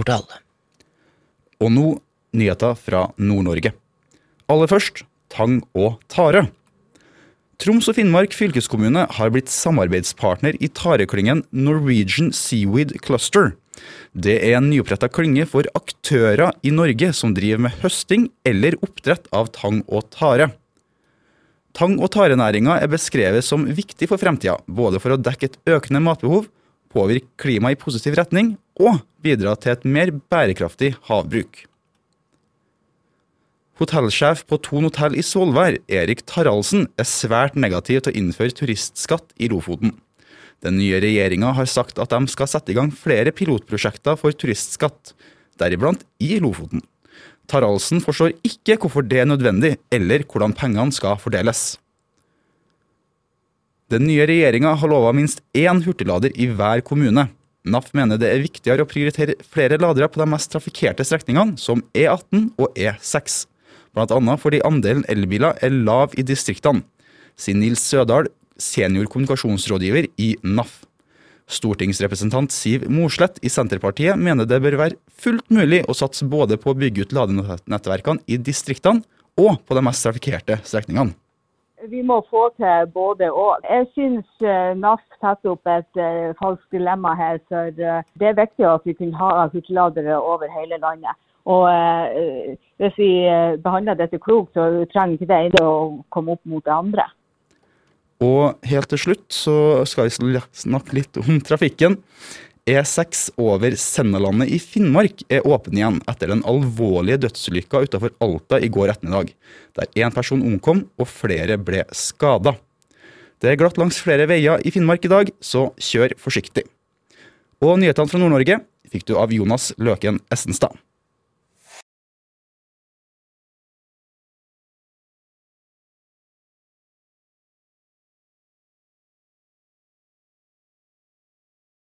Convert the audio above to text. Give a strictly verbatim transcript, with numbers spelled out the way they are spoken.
Nordahl. Og nå nyheter fra Nord-Norge. Aller først, tang og tare. Troms og Finnmark fylkeskommune har blitt samarbeidspartner i tareklyngen Norwegian Seaweed Cluster. Det er en nyopprettet klynge for aktører i Norge som driver med høsting eller oppdrett av tang og tare. Tang- og tarenæringen er beskrevet som viktig for fremtiden, både for å dekke et økende matbehov, påvirke klimaet i positiv retning og bidra til et mer bærekraftig havbruk. Hotellsjef på Thon Hotell i Svolvær, Erik Taraldsen, er svært negativ til å innføre turistskatt i Lofoten. Den nye regjeringen har sagt at de skal sette i gang flere pilotprosjekter for turistskatt, deriblant i Lofoten. Taraldsen forstår ikke hvorfor det er nødvendig, eller hvordan pengene skal fordeles. Den nye regjeringen har lovet minst én hurtiglader i hver kommune. N A F mener det er viktigere å prioritere flere ladere på de mest trafikkerte strekningene, som E atten og E seks. Blant annet fordi andelen elbiler er lav i distriktene, sier Nils Sødal, senior kommunikasjonsrådgiver i N A F. Stortingsrepresentant Siv Morslett i Senterpartiet mener det bør være fullt mulig å satse både på å bygge ut ladenettverkene i distriktene og på de mest trafikkerte strekningene. Vi må få til både og. Jeg synes N A F setter opp et uh, falskt dilemma her, for uh, det er viktig at vi kan ha hurtigladere over hele landet. Og uh, hvis vi uh, behandler dette klokt, så trenger ikke det ene å komme opp mot det andre. Og helt til slutt så skal vi snakke litt om trafikken. E seks over Sennalandet i Finnmark er åpen igjen etter den alvorlige dødsulykka utenfor Alta i går ettermiddag, der en person omkom og flere ble skadet. Det er glatt langs flere veier i Finnmark i dag, så kjør forsiktig. Og nyhetene fra Nord-Norge fikk du av Jonas Løken Essenstad.